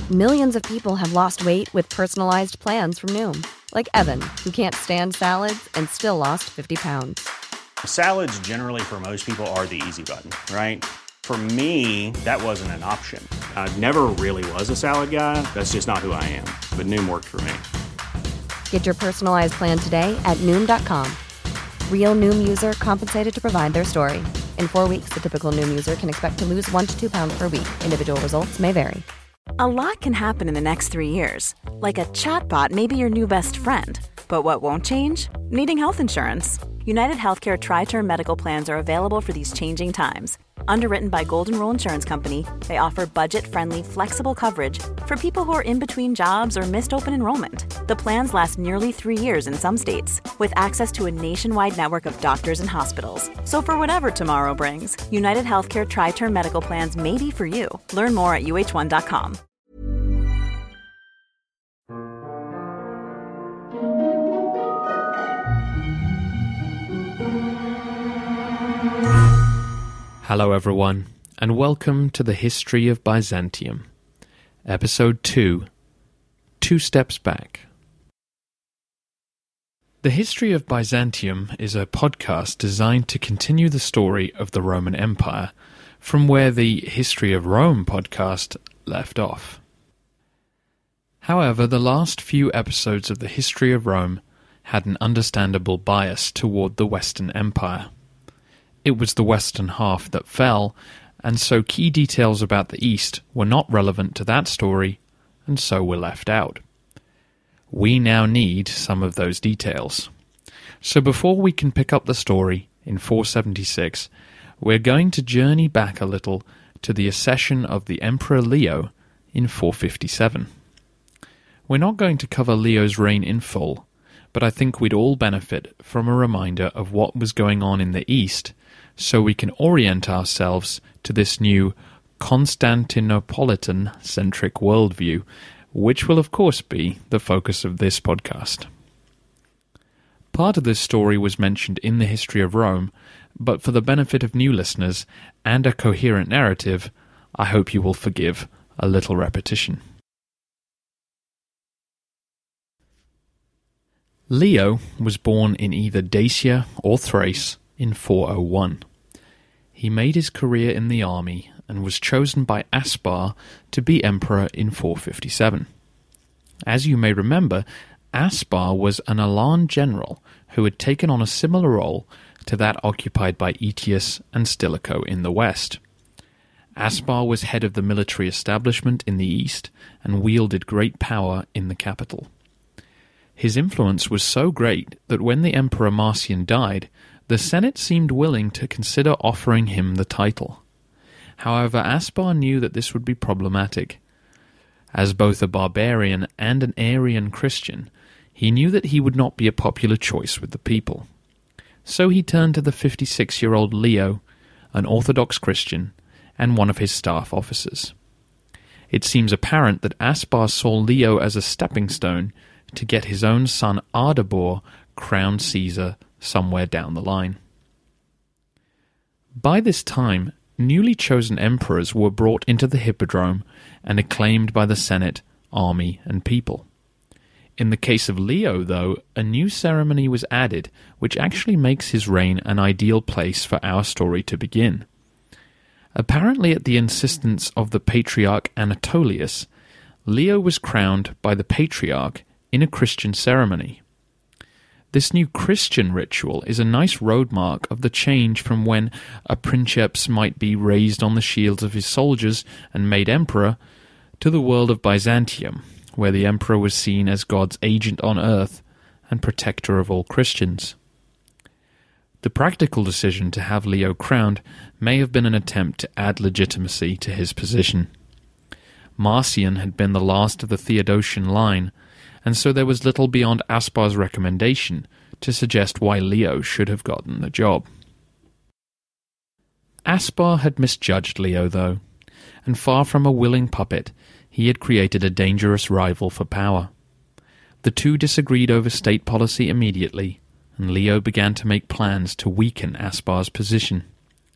Millions of people have lost weight with personalized plans from Noom. Like Evan, who can't stand salads and still lost 50 pounds. Salads generally for most people are the easy button, right? For me, that wasn't an option. I never really was a salad guy. That's just not who I am. But Noom worked for me. Get your personalized plan today at Noom.com. Real Noom user compensated to provide their story. In 4 weeks, the typical Noom user can expect to lose 1 to 2 pounds per week. Individual results may vary. A lot can happen in the next 3 years. Like a chatbot may be your new best friend. But what won't change? Needing health insurance. United Healthcare Tri-Term Medical Plans are available for these changing times. Underwritten by Golden Rule Insurance Company, they offer budget-friendly, flexible coverage for people who are in between jobs or missed open enrollment. The plans last nearly 3 years in some states, with access to a nationwide network of doctors and hospitals. So for whatever tomorrow brings, United Healthcare Tri-Term Medical Plans may be for you. Learn more at uh1.com. Hello everyone, and welcome to the History of Byzantium, Episode 2, Two Steps Back. The History of Byzantium is a podcast designed to continue the story of the Roman Empire from where the History of Rome podcast left off. However, the last few episodes of the History of Rome had an understandable bias toward the Western Empire. It was the western half that fell, and so key details about the East were not relevant to that story, and so were left out. We now need some of those details. So before we can pick up the story in 476, we're going to journey back a little to the accession of the Emperor Leo in 457. We're not going to cover Leo's reign in full, but I think we'd all benefit from a reminder of what was going on in the East, so we can orient ourselves to this new Constantinopolitan-centric worldview, which will of course be the focus of this podcast. Part of this story was mentioned in the History of Rome, but for the benefit of new listeners and a coherent narrative, I hope you will forgive a little repetition. Leo was born in either Dacia or Thrace in 401. He made his career in the army and was chosen by Aspar to be emperor in 457. As you may remember, Aspar was an Alan general who had taken on a similar role to that occupied by Aetius and Stilicho in the west. Aspar was head of the military establishment in the east and wielded great power in the capital. His influence was so great that when the Emperor Marcian died, the Senate seemed willing to consider offering him the title. However, Aspar knew that this would be problematic. As both a barbarian and an Arian Christian, he knew that he would not be a popular choice with the people. So he turned to the 56-year-old Leo, an Orthodox Christian, and one of his staff officers. It seems apparent that Aspar saw Leo as a stepping stone to get his own son Ardabor crowned Caesar somewhere down the line. By this time, newly chosen emperors were brought into the Hippodrome and acclaimed by the Senate, army, and people. In the case of Leo, though, a new ceremony was added, which actually makes his reign an ideal place for our story to begin. Apparently at the insistence of the Patriarch Anatolius, Leo was crowned by the Patriarch in a Christian ceremony. This new Christian ritual is a nice roadmark of the change from when a princeps might be raised on the shields of his soldiers and made emperor, to the world of Byzantium, where the emperor was seen as God's agent on earth and protector of all Christians. The practical decision to have Leo crowned may have been an attempt to add legitimacy to his position. Marcian had been the last of the Theodosian line, and so there was little beyond Aspar's recommendation to suggest why Leo should have gotten the job. Aspar had misjudged Leo, though, and far from a willing puppet, he had created a dangerous rival for power. The two disagreed over state policy immediately, and Leo began to make plans to weaken Aspar's position.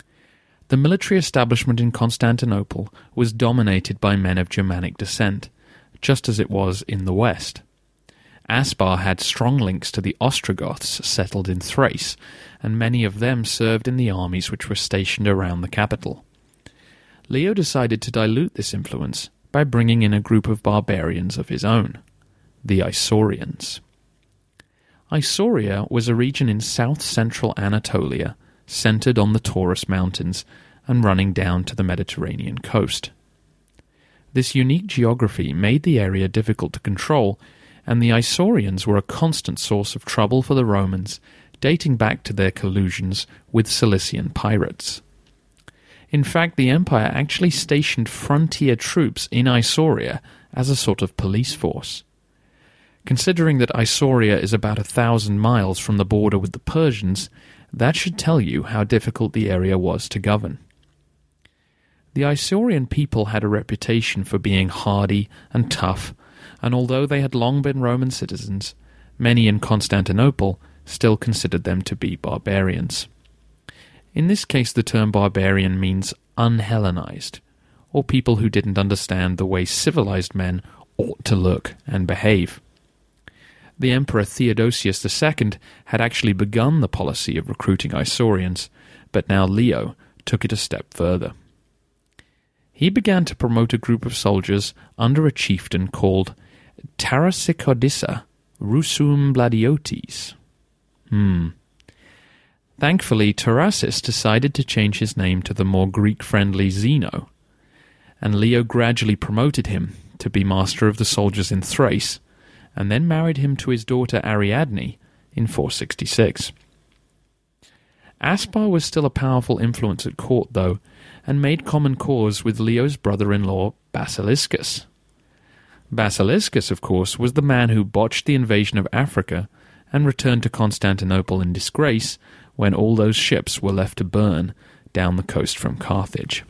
The military establishment in Constantinople was dominated by men of Germanic descent, just as it was in the west. Aspar had strong links to the Ostrogoths settled in Thrace, and many of them served in the armies which were stationed around the capital. Leo decided to dilute this influence by bringing in a group of barbarians of his own, the Isaurians. Isauria was a region in south-central Anatolia, centered on the Taurus Mountains and running down to the Mediterranean coast. This unique geography made the area difficult to control, and the Isaurians were a constant source of trouble for the Romans, dating back to their collusions with Cilician pirates. In fact, the empire actually stationed frontier troops in Isauria as a sort of police force. Considering that Isauria is about 1,000 miles from the border with the Persians, that should tell you how difficult the area was to govern. The Isaurian people had a reputation for being hardy and tough, and although they had long been Roman citizens, many in Constantinople still considered them to be barbarians. In this case, the term barbarian means unhellenized, or people who didn't understand the way civilized men ought to look and behave. The Emperor Theodosius II had actually begun the policy of recruiting Isaurians, but now Leo took it a step further. He began to promote a group of soldiers under a chieftain called Tarasicodissa Rusum Bladiotes. Thankfully, Tarasis decided to change his name to the more Greek-friendly Zeno, and Leo gradually promoted him to be master of the soldiers in Thrace, and then married him to his daughter Ariadne in 466. Aspar was still a powerful influence at court, though, and made common cause with Leo's brother-in-law Basiliscus. Basiliscus, of course, was the man who botched the invasion of Africa and returned to Constantinople in disgrace when all those ships were left to burn down the coast from Carthage.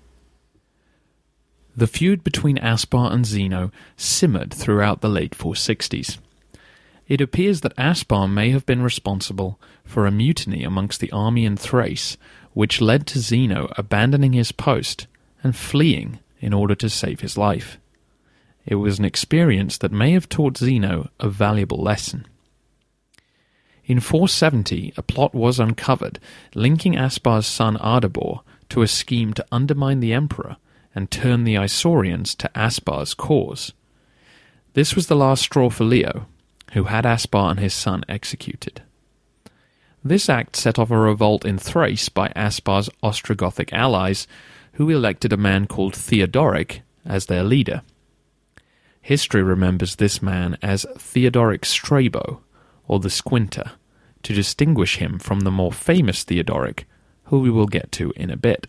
The feud between Aspar and Zeno simmered throughout the late 460s. It appears that Aspar may have been responsible for a mutiny amongst the army in Thrace, which led to Zeno abandoning his post and fleeing in order to save his life. It was an experience that may have taught Zeno a valuable lesson. In 470, a plot was uncovered linking Aspar's son Ardabor to a scheme to undermine the emperor and turn the Isaurians to Aspar's cause. This was the last straw for Leo, who had Aspar and his son executed. This act set off a revolt in Thrace by Aspar's Ostrogothic allies, who elected a man called Theodoric as their leader. History remembers this man as Theodoric Strabo, or the Squinter, to distinguish him from the more famous Theodoric, who we will get to in a bit.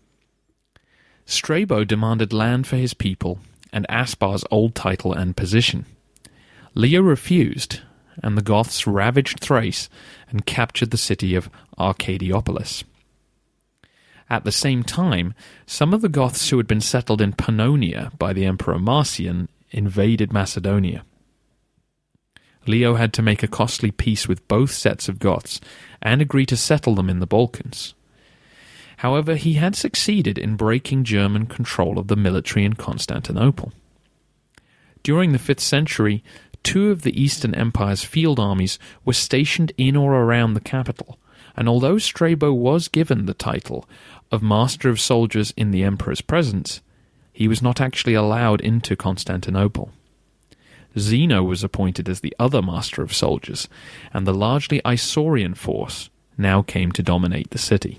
Strabo demanded land for his people and Aspar's old title and position. Leo refused, and the Goths ravaged Thrace and captured the city of Arcadiopolis. At the same time, some of the Goths who had been settled in Pannonia by the Emperor Marcian invaded Macedonia. Leo had to make a costly peace with both sets of Goths and agree to settle them in the Balkans. However, he had succeeded in breaking German control of the military in Constantinople. During the 5th century, 2 of the Eastern Empire's field armies were stationed in or around the capital, and although Strabo was given the title of Master of Soldiers in the Emperor's presence, he was not actually allowed into Constantinople. Zeno was appointed as the other Master of Soldiers, and the largely Isaurian force now came to dominate the city.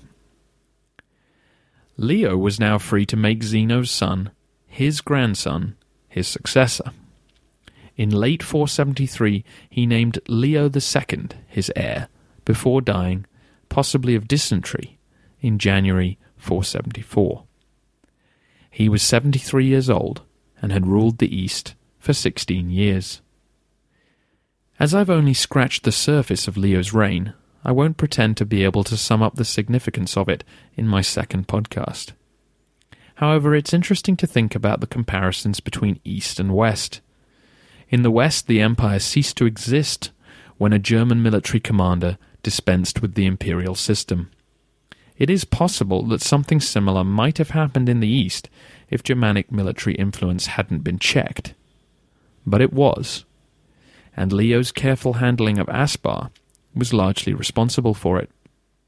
Leo was now free to make Zeno's son, his grandson, his successor. In late 473, he named Leo II his heir, before dying, possibly of dysentery, in January 474. He was 73 years old and had ruled the East for 16 years. As I've only scratched the surface of Leo's reign, I won't pretend to be able to sum up the significance of it in my second podcast. However, it's interesting to think about the comparisons between East and West. In the West, the empire ceased to exist when a German military commander dispensed with the imperial system. It is possible that something similar might have happened in the East if Germanic military influence hadn't been checked. but it was, and Leo's careful handling of Aspar was largely responsible for it.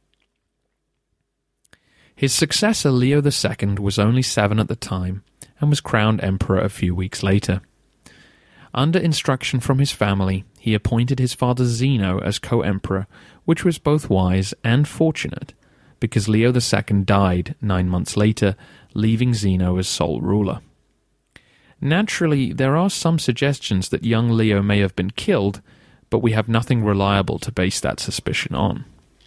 His successor, Leo II, was only 7 at the time and was crowned emperor a few weeks later. Under instruction from his family, he appointed his father Zeno as co-emperor, which was both wise and fortunate, because Leo II died 9 months later, leaving Zeno as sole ruler. Naturally, there are some suggestions that young Leo may have been killed, but we have nothing reliable to base that suspicion on.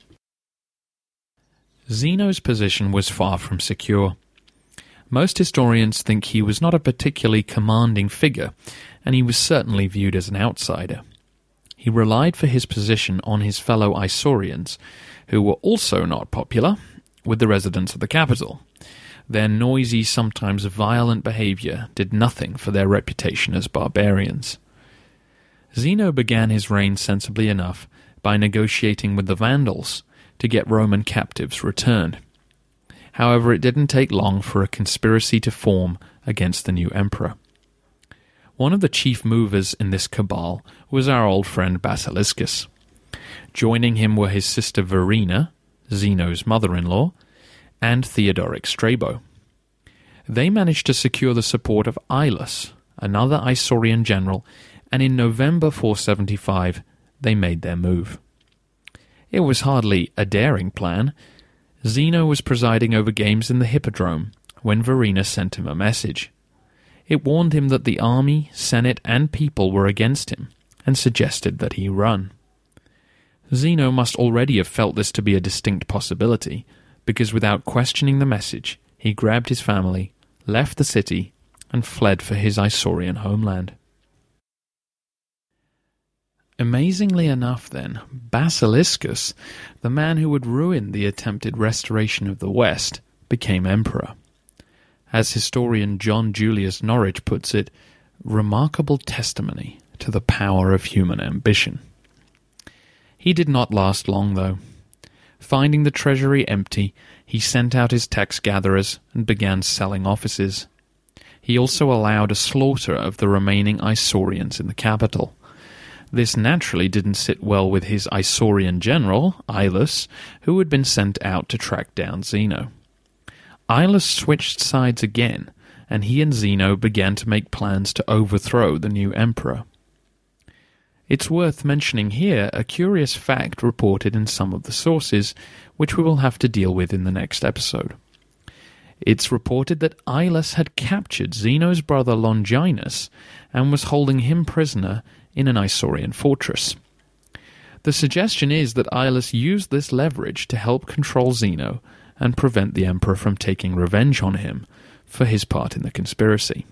Zeno's position was far from secure. Most historians think he was not a particularly commanding figure, and he was certainly viewed as an outsider. He relied for his position on his fellow Isaurians, who were also not popular with the residents of the capital. Their noisy, sometimes violent behavior did nothing for their reputation as barbarians. Zeno began his reign sensibly enough by negotiating with the Vandals to get Roman captives returned. However, it didn't take long for a conspiracy to form against the new emperor. One of the chief movers in this cabal was our old friend Basiliscus. Joining him were his sister Verina, Zeno's mother-in-law, and Theodoric Strabo. They managed to secure the support of Ilus, another Isaurian general, and in November 475 they made their move. It was hardly a daring plan. Zeno was presiding over games in the Hippodrome when Verina sent him a message. It warned him that the army, senate, and people were against him, and suggested that he run. Zeno must already have felt this to be a distinct possibility, because without questioning the message, he grabbed his family, left the city, and fled for his Isaurian homeland. Amazingly enough, then, Basiliscus, the man who would ruin the attempted restoration of the West, became emperor. As historian John Julius Norwich puts it, remarkable testimony to the power of human ambition. He did not last long, though. Finding the treasury empty, he sent out his tax-gatherers and began selling offices. He also allowed a slaughter of the remaining Isaurians in the capital. This naturally didn't sit well with his Isaurian general, Ilus, who had been sent out to track down Zeno. Ilus switched sides again, and he and Zeno began to make plans to overthrow the new emperor. It's worth mentioning here a curious fact reported in some of the sources, which we will have to deal with in the next episode. It's reported that Ilus had captured Zeno's brother Longinus and was holding him prisoner in an Isaurian fortress. The suggestion is that Ilus used this leverage to help control Zeno and prevent the emperor from taking revenge on him for his part in the conspiracy.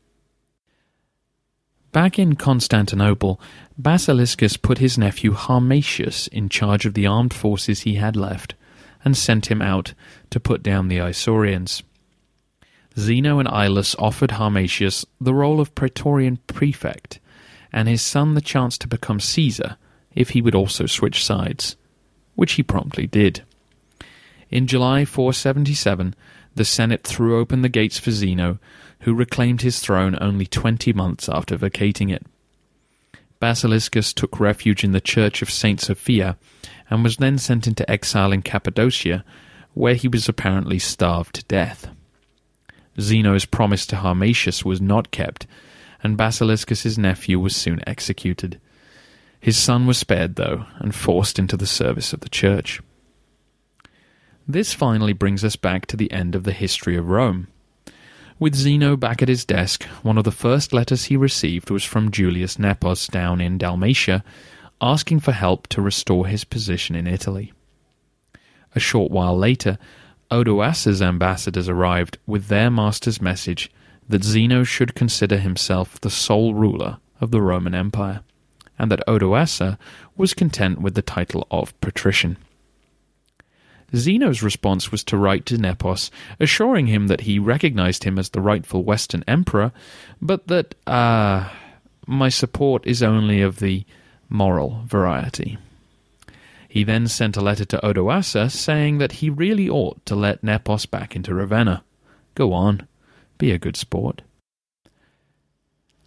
Back in Constantinople, Basiliscus put his nephew Harmatius in charge of the armed forces he had left and sent him out to put down the Isaurians. Zeno and Ilus offered Harmatius the role of praetorian prefect, and his son the chance to become Caesar if he would also switch sides, which he promptly did. In July 477, the Senate threw open the gates for Zeno, who reclaimed his throne only 20 months after vacating it. Basiliscus took refuge in the Church of St. Sophia and was then sent into exile in Cappadocia, where he was apparently starved to death. Zeno's promise to Harmatius was not kept, and Basiliscus's nephew was soon executed. His son was spared, though, and forced into the service of the church. This finally brings us back to the end of the history of Rome. With Zeno back at his desk, one of the first letters he received was from Julius Nepos down in Dalmatia, asking for help to restore his position in Italy. A short while later, Odoacer's ambassadors arrived with their master's message that Zeno should consider himself the sole ruler of the Roman Empire, and that Odoacer was content with the title of patrician. Zeno's response was to write to Nepos, assuring him that he recognized him as the rightful Western emperor, but that, my support is only of the moral variety. He then sent a letter to Odoacer saying that he really ought to let Nepos back into Ravenna. Go on, be a good sport.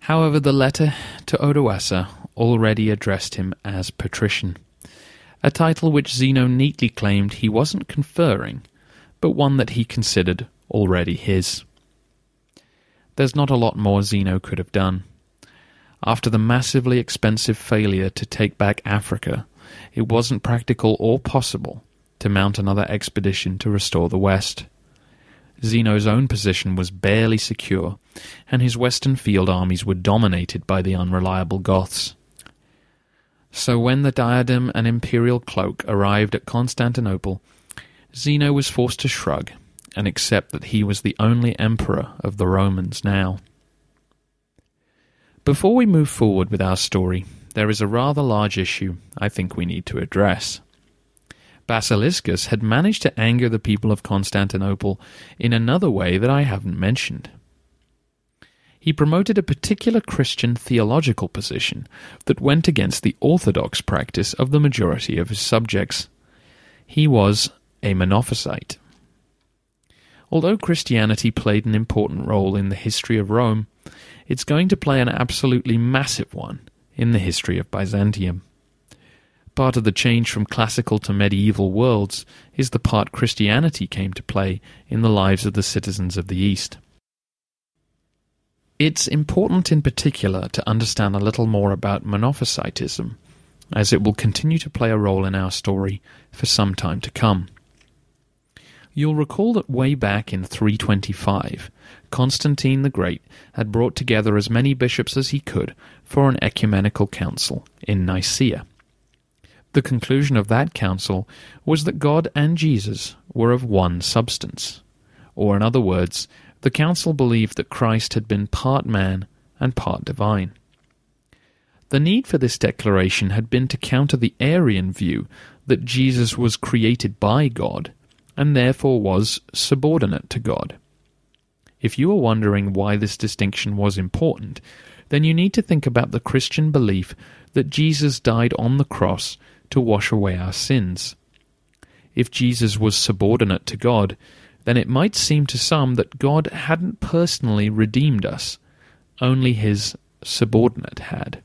However, the letter to Odoacer already addressed him as patrician, a title which Zeno neatly claimed he wasn't conferring, but one that he considered already his. There's not a lot more Zeno could have done. After the massively expensive failure to take back Africa, it wasn't practical or possible to mount another expedition to restore the West. Zeno's own position was barely secure, and his western field armies were dominated by the unreliable Goths. So when the diadem and imperial cloak arrived at Constantinople, Zeno was forced to shrug and accept that he was the only emperor of the Romans now. Before we move forward with our story, there is a rather large issue I think we need to address. Basiliscus had managed to anger the people of Constantinople in another way that I haven't mentioned. He promoted a particular Christian theological position that went against the orthodox practice of the majority of his subjects. He was a Monophysite. Although Christianity played an important role in the history of Rome, it's going to play an absolutely massive one in the history of Byzantium. Part of the change from classical to medieval worlds is the part Christianity came to play in the lives of the citizens of the East. It's important in particular to understand a little more about Monophysitism, as it will continue to play a role in our story for some time to come. You'll recall that way back in 325, Constantine the Great had brought together as many bishops as he could for an ecumenical council in Nicaea. The conclusion of that council was that God and Jesus were of one substance, or in other words, the council believed that Christ had been part man and part divine. The need for this declaration had been to counter the Arian view that Jesus was created by God and therefore was subordinate to God. If you are wondering why this distinction was important, then you need to think about the Christian belief that Jesus died on the cross to wash away our sins. If Jesus was subordinate to God, then it might seem to some that God hadn't personally redeemed us, only his subordinate had.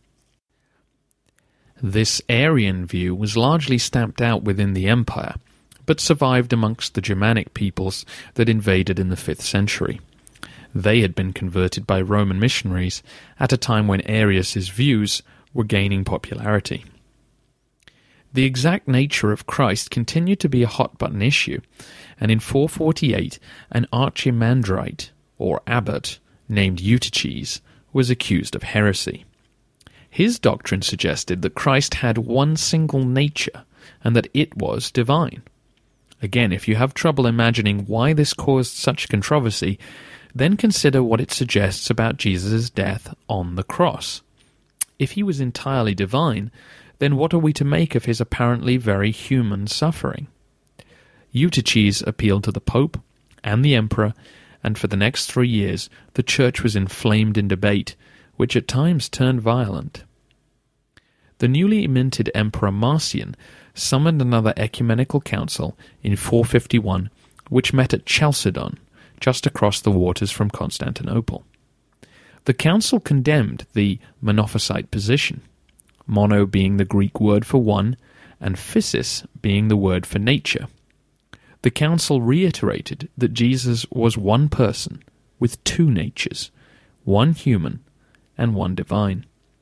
This Arian view was largely stamped out within the empire, but survived amongst the Germanic peoples that invaded in the 5th century. They had been converted by Roman missionaries at a time when Arius' views were gaining popularity. The exact nature of Christ continued to be a hot-button issue, and in 448 an archimandrite, or abbot, named Eutyches, was accused of heresy. His doctrine suggested that Christ had one single nature, and that it was divine. Again, if you have trouble imagining why this caused such controversy, then consider what it suggests about Jesus' death on the cross. If he was entirely divine, then what are we to make of his apparently very human suffering? Eutyches appealed to the Pope and the Emperor, and for the next 3 years the Church was inflamed in debate, which at times turned violent. The newly minted Emperor Marcian summoned another ecumenical council in 451, which met at Chalcedon, just across the waters from Constantinople. The council condemned the Monophysite position, mono being the Greek word for one, and physis being the word for nature. The council reiterated that Jesus was one person with two natures, one human and one divine.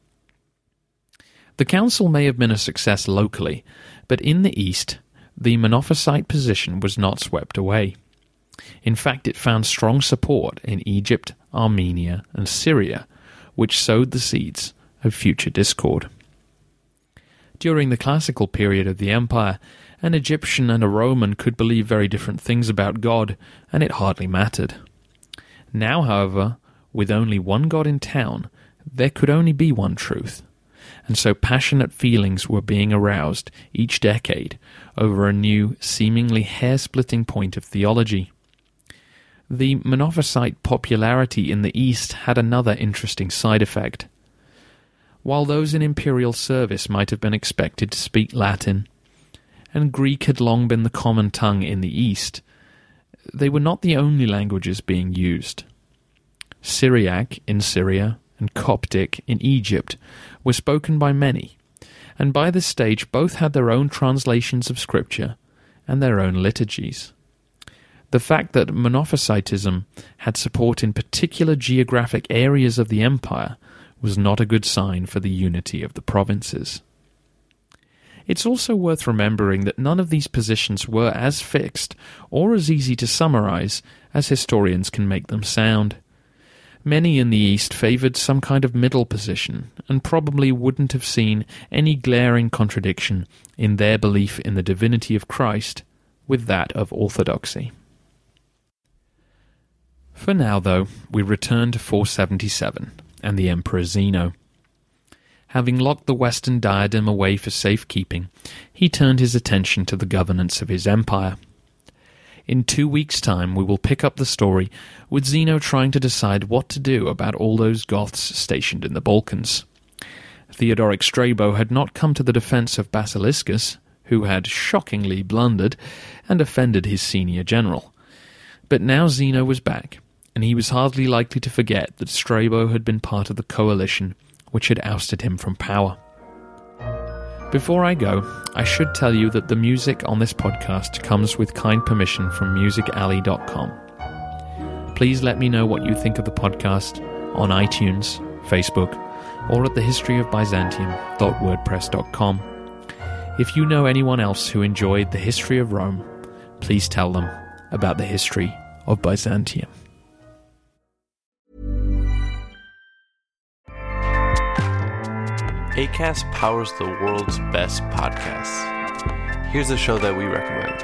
The council may have been a success locally, but in the East, the Monophysite position was not swept away. In fact, it found strong support in Egypt, Armenia, and Syria, which sowed the seeds of future discord. During the classical period of the empire, an Egyptian and a Roman could believe very different things about God, and it hardly mattered. Now, however, with only one God in town, there could only be one truth, and so passionate feelings were being aroused each decade over a new, seemingly hair-splitting point of theology. The Monophysite popularity in the East had another interesting side effect. While those in imperial service might have been expected to speak Latin, and Greek had long been the common tongue in the East, they were not the only languages being used. Syriac in Syria and Coptic in Egypt were spoken by many, and by this stage both had their own translations of Scripture and their own liturgies. The fact that Monophysitism had support in particular geographic areas of the empire was not a good sign for the unity of the provinces. It's also worth remembering that none of these positions were as fixed or as easy to summarize as historians can make them sound. Many in the East favored some kind of middle position, and probably wouldn't have seen any glaring contradiction in their belief in the divinity of Christ with that of orthodoxy. For now, though, we return to 477 and the Emperor Zeno. Having locked the Western diadem away for safekeeping, he turned his attention to the governance of his empire. In 2 weeks' time we will pick up the story with Zeno trying to decide what to do about all those Goths stationed in the Balkans. Theodoric Strabo had not come to the defence of Basiliscus, who had shockingly blundered and offended his senior general. But now Zeno was back, and he was hardly likely to forget that Strabo had been part of the coalition which had ousted him from power. Before I go, I should tell you that the music on this podcast comes with kind permission from musicalley.com. Please let me know what you think of the podcast on iTunes, Facebook, or at thehistoryofbyzantium.wordpress.com. If you know anyone else who enjoyed the history of Rome, please tell them about the history of Byzantium. Acast powers the world's best podcasts. Here's a show that we recommend.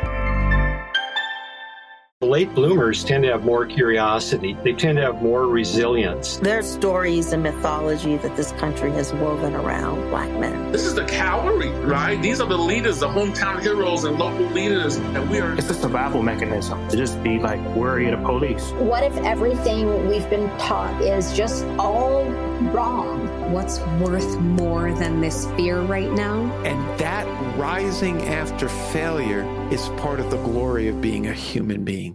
Late bloomers tend to have more curiosity. They tend to have more resilience. There's stories and mythology that this country has woven around Black men. This is the cavalry, right? These are the leaders, the hometown heroes and local leaders. And we are... It's a survival mechanism to just be like worried of police. What if everything we've been taught is just all wrong? What's worth more than this fear right now? And that rising after failure is part of the glory of being a human being.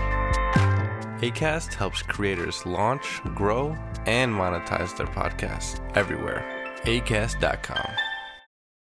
Acast helps creators launch, grow, and monetize their podcasts everywhere. Acast.com.